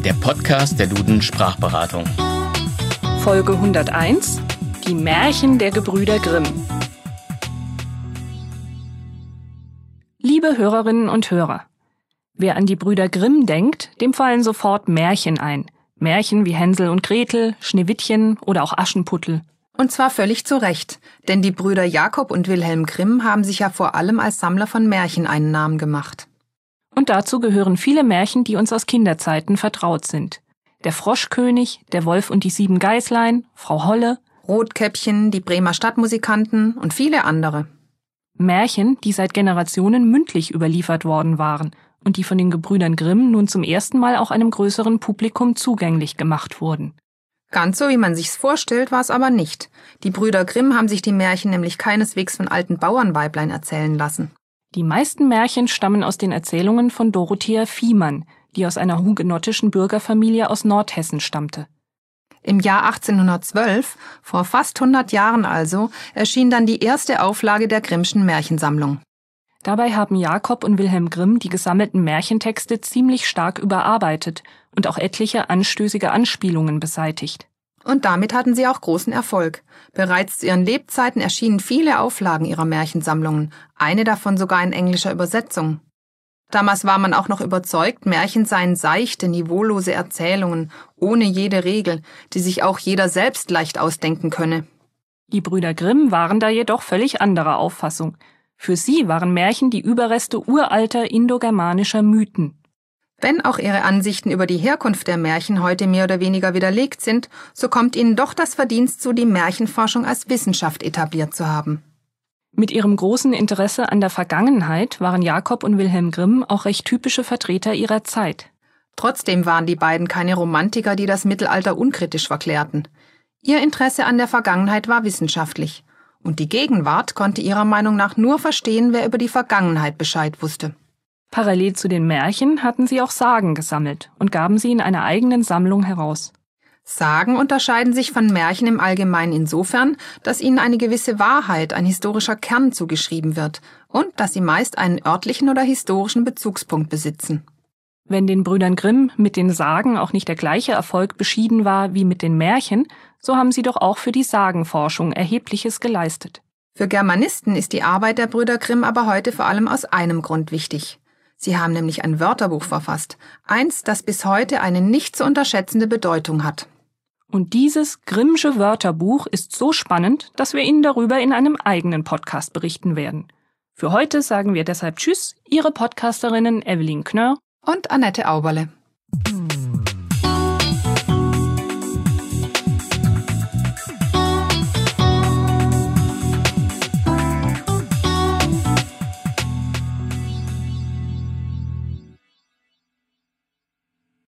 der Podcast der Duden Sprachberatung. Folge 101: Die Märchen der Gebrüder Grimm. Liebe Hörerinnen und Hörer, wer an die Brüder Grimm denkt, dem fallen sofort Märchen ein. Märchen wie Hänsel und Gretel, Schneewittchen oder auch Aschenputtel. Und zwar völlig zu Recht, denn die Brüder Jakob und Wilhelm Grimm haben sich ja vor allem als Sammler von Märchen einen Namen gemacht. Und dazu gehören viele Märchen, die uns aus Kinderzeiten vertraut sind. Der Froschkönig, der Wolf und die 7 Geißlein, Frau Holle, Rotkäppchen, die Bremer Stadtmusikanten und viele andere. Märchen, die seit Generationen mündlich überliefert worden waren und die von den Gebrüdern Grimm nun zum ersten Mal auch einem größeren Publikum zugänglich gemacht wurden. Ganz so, wie man sich's vorstellt, war es aber nicht. Die Brüder Grimm haben sich die Märchen nämlich keineswegs von alten Bauernweiblein erzählen lassen. Die meisten Märchen stammen aus den Erzählungen von Dorothea Viehmann, die aus einer hugenottischen Bürgerfamilie aus Nordhessen stammte. Im Jahr 1812, vor fast 100 Jahren also, erschien dann die erste Auflage der Grimmschen Märchensammlung. Dabei haben Jakob und Wilhelm Grimm die gesammelten Märchentexte ziemlich stark überarbeitet und auch etliche anstößige Anspielungen beseitigt. Und damit hatten sie auch großen Erfolg. Bereits zu ihren Lebzeiten erschienen viele Auflagen ihrer Märchensammlungen, eine davon sogar in englischer Übersetzung. Damals war man auch noch überzeugt, Märchen seien seichte, niveaulose Erzählungen, ohne jede Regel, die sich auch jeder selbst leicht ausdenken könne. Die Brüder Grimm waren da jedoch völlig anderer Auffassung. Für sie waren Märchen die Überreste uralter indogermanischer Mythen. Wenn auch ihre Ansichten über die Herkunft der Märchen heute mehr oder weniger widerlegt sind, so kommt ihnen doch das Verdienst zu, die Märchenforschung als Wissenschaft etabliert zu haben. Mit ihrem großen Interesse an der Vergangenheit waren Jakob und Wilhelm Grimm auch recht typische Vertreter ihrer Zeit. Trotzdem waren die beiden keine Romantiker, die das Mittelalter unkritisch verklärten. Ihr Interesse an der Vergangenheit war wissenschaftlich. Und die Gegenwart konnte ihrer Meinung nach nur verstehen, wer über die Vergangenheit Bescheid wusste. Parallel zu den Märchen hatten sie auch Sagen gesammelt und gaben sie in einer eigenen Sammlung heraus. Sagen unterscheiden sich von Märchen im Allgemeinen insofern, dass ihnen eine gewisse Wahrheit, ein historischer Kern zugeschrieben wird und dass sie meist einen örtlichen oder historischen Bezugspunkt besitzen. Wenn den Brüdern Grimm mit den Sagen auch nicht der gleiche Erfolg beschieden war wie mit den Märchen, so haben sie doch auch für die Sagenforschung Erhebliches geleistet. Für Germanisten ist die Arbeit der Brüder Grimm aber heute vor allem aus einem Grund wichtig. Sie haben nämlich ein Wörterbuch verfasst, eins, das bis heute eine nicht zu unterschätzende Bedeutung hat. Und dieses Grimmsche Wörterbuch ist so spannend, dass wir Ihnen darüber in einem eigenen Podcast berichten werden. Für heute sagen wir deshalb Tschüss, Ihre Podcasterinnen Evelyn Knörr und Annette Auberle.